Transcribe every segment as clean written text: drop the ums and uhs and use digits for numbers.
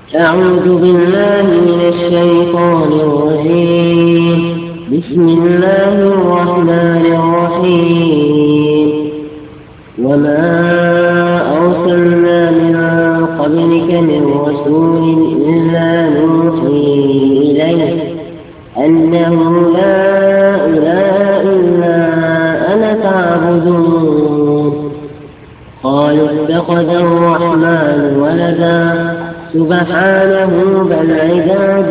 أعوذ بالله من الشيطان الرجيم. بسم الله الرحمن الرحيم. وما أرسلنا من قبلك من رسول إلا نوحي إليه أنه لا إله إلا أنا فاعبدون. قالوا اتخذ الرحمن ولدا سبحانه بل عباد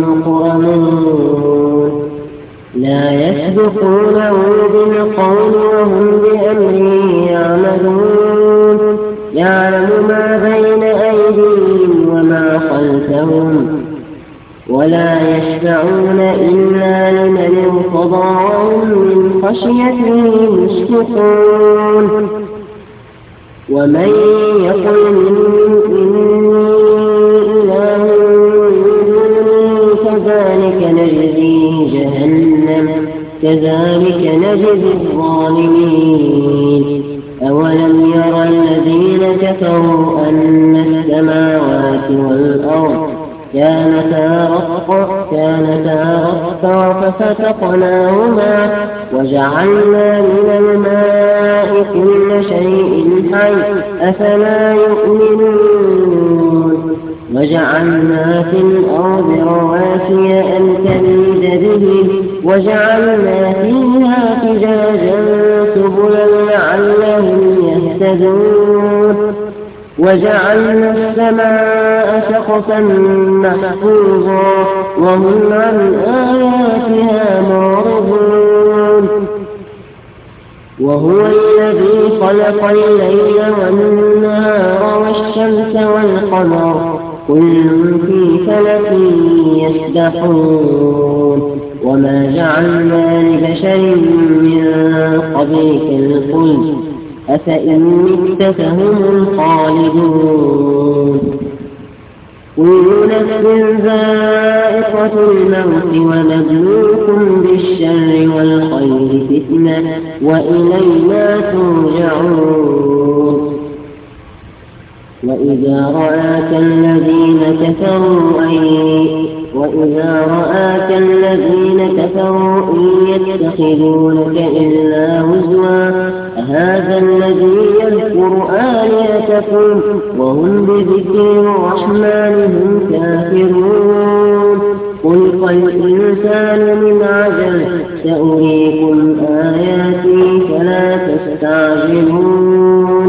مكرمون لا يسبقونه بالقول وهم بأمره يعملون. يعلم ما بين أيديهم وما خلفهم ولا يشفعون إلا لمن ارتضى وهم من خشيته مشفقون. ومن يقل كذلك نجزي الظالمين. أولم ير الذين كفروا أن السماوات والأرض كانتا رتقا ففتقناهما وجعلنا من الماء كل شيء حي أفلا يؤمنون. وجعلنا في الأرض رواسي أن تميد بهم وجعلنا فيها فجاجا سبلا لعلهم يهتدون. وجعلنا السماء سقفا محفوظا وهم عن آياتها معرضون. وهو الذي خلق الليل والنهار والشمس والقمر كل في فلك يسبحون. وما جعلنا لبشر من قبلك الخلد أفإن مت فهم الخالدون. كل نفس ذائقة الموت ونبلوكم بالشر والخير فتنة وإلينا ترجعون. وإذا رآك الذين كفروا إن يتخذونك إلا هزوا هذا الذي يذكر آلهتكم وهم بذكر الرحمن هم كافرون. خلق الإنسان من عجل سأريكم آياتي فلا تستعجلون.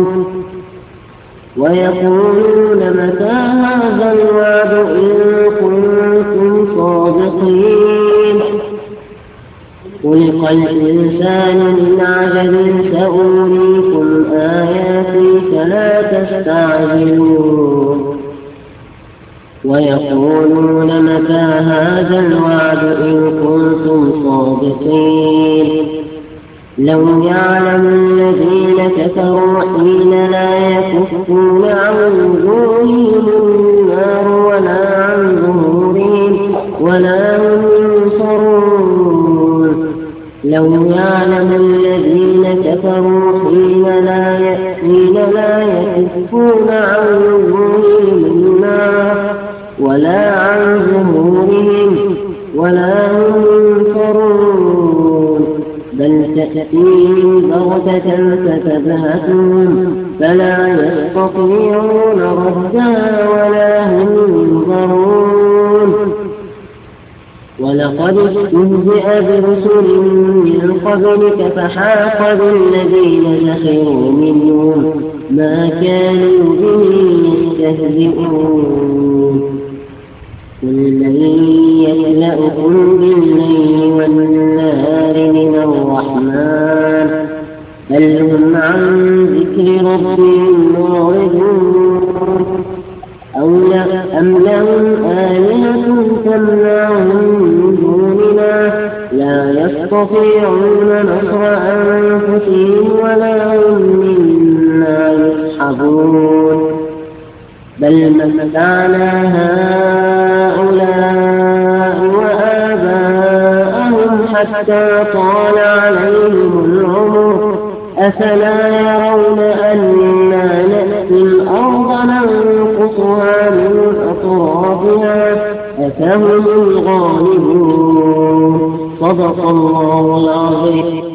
ويقولون متى هذا الوعد إن كنتم صادقين. خلق الإنسان من عجل سأريكم آياتي فلا تستعجلون. ويقولون متى هذا الوعد إن كنتم صادقين. لو يعلم الذين كفروا حين لا يكفون عن وجوههم النار ولا هم ينصرون. لو يعلم الذين كفروا حين لا يكفون عن وجوههم النار ولا عن ظهورهم ولا هم ينصرون. بل تأتيهم بغتة فتبهتهم فلا يستطيعون ردها ولا هم ينظرون. ولقد استهزئ برسل من قبلك فحاق بالذين سخروا منهم ما كانوا به يستهزئون. قل من يكلأكم بالليل والنهار من الرحمن بل هم عن ذكر ربهم معرضون. أم لهم آلهة تمنعهم من دوننا لا يستطيعون نصر أنفسهم ولا هم منا يصحبون. بل متعنا هؤلاء وآباءهم حتى طال عليهم العمر أفلا يرون أنا نأتي الأرض ننقصها من أطرافها فهم الغالبون. صدق الله العظيم.